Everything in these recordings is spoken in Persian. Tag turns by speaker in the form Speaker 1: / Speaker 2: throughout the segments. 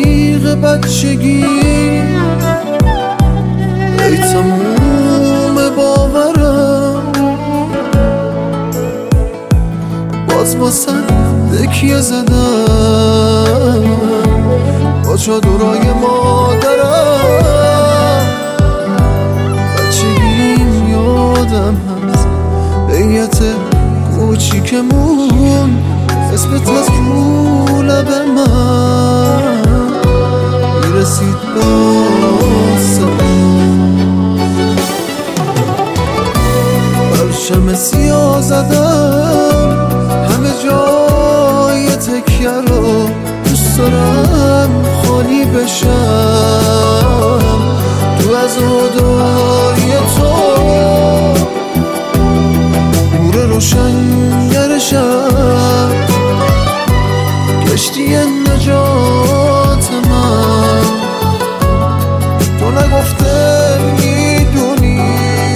Speaker 1: رفیق بچگی، ای تموم باورم باز واسه تکیه زدم با چادرای مادرم. بچگیم یادم هست بیعت کوچیکمون اسمت از رو لب من میرسید باسم. برشم سیاه زدم همه جای تکیه رو، دوست دارم خالی بشم تو عزاداری تو. نور روشنگر شب کشتی نجات من، تو نگفته میدونی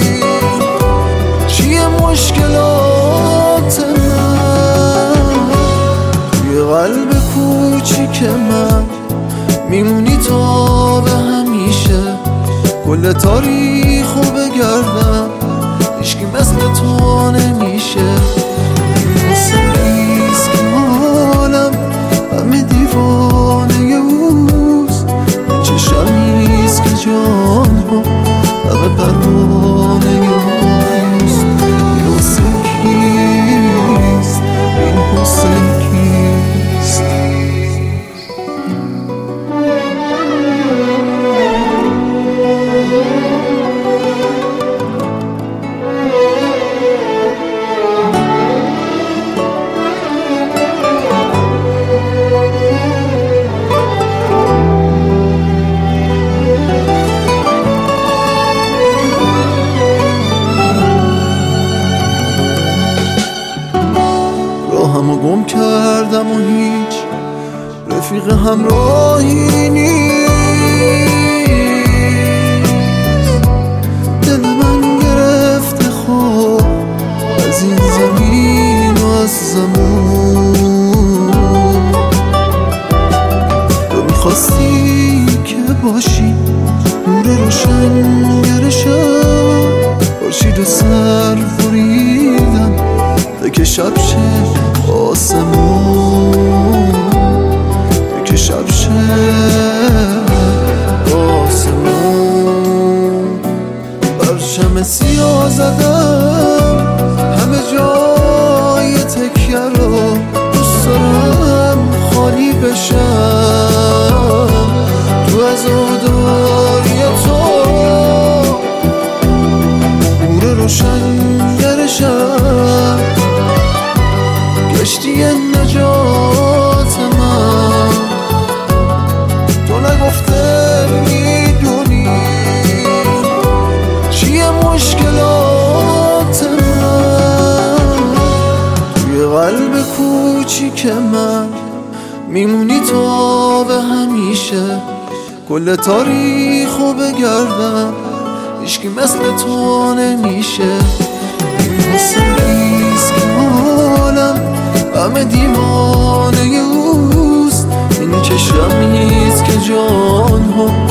Speaker 1: چیه مشکلات من. توی قلب کوچیک من میمونی تا به همیشه، کل تاریخو بگردم هیچکی مثل تو نمیشه. این حسنیست که حالم همه دیوانه اوست، این چشمیست که جان ها همه پروانه اوست. این حسن کیست؟ این حسن کیست؟ راهمو گم کردم و هیچ رفیق همراهی نیست. دل من گرفته خواب از این زمین و از زمون. تو میخواستی که باشی نور روشنگر شب، خورشید و سر بریدم که شب شه آسمون، که شب شه آسمون. برشم سیاه زدم همه جای تکیه رو، دوست دارم خالی بشم تو عزاداری تو. نور روشنگر شب کشتی نجات من، تو نگفته میدونی چیه مشکلات من. توی قلب کوچیک من میمونی تا به همیشه، کل تاریخو بگردم هیچکی مثل تو نمیشه. این حسنیست که حالم همه دیوانه اوست، این چشمیست که جان ها